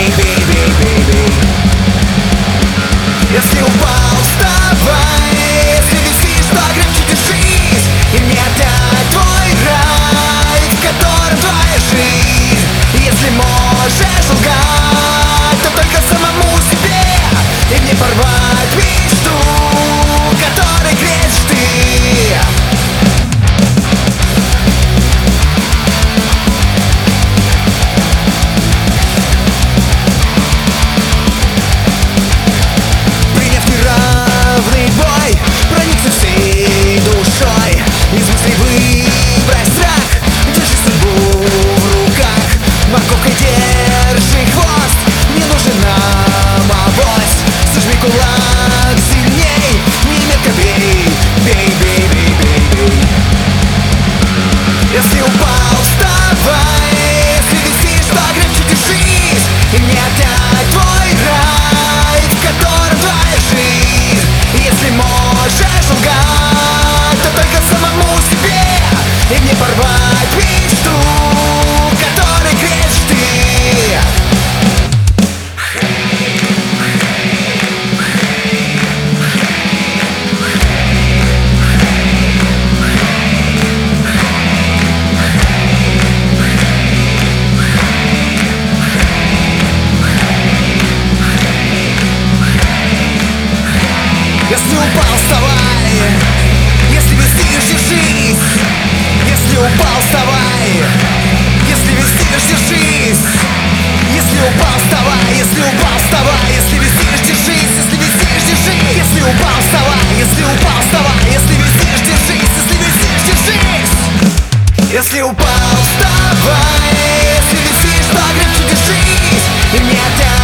Если упал, вставай. Если висишь, то крепче держись. И мне отдать твой рай, в котором твоя жизнь. Если можешь лгать, то только самому себе. И мне порвать мечту, которой грезишь ты. Кулак сильней, не метко бей, бей, бей, бей, бей, бей. Если упал, вставай. Если висишь, то крепче держись. И мне отдать твой рай, в котором твоя жизнь. Если можешь лгать, то только самому себе. И мне порвать мечту, которой грезишь ты. Если упал, вставай. Если висишь, держись. Если упал, вставай. Если висишь, держись. Если упал, вставай. Если упал, вставай. Если висишь, держись. Если висишь, держись. Если упал, вставай. Если упал, вставай. Если висишь, держись. Если висишь, держись. Если упал, вставай. Если висишь, то крепче держись. И мне отдать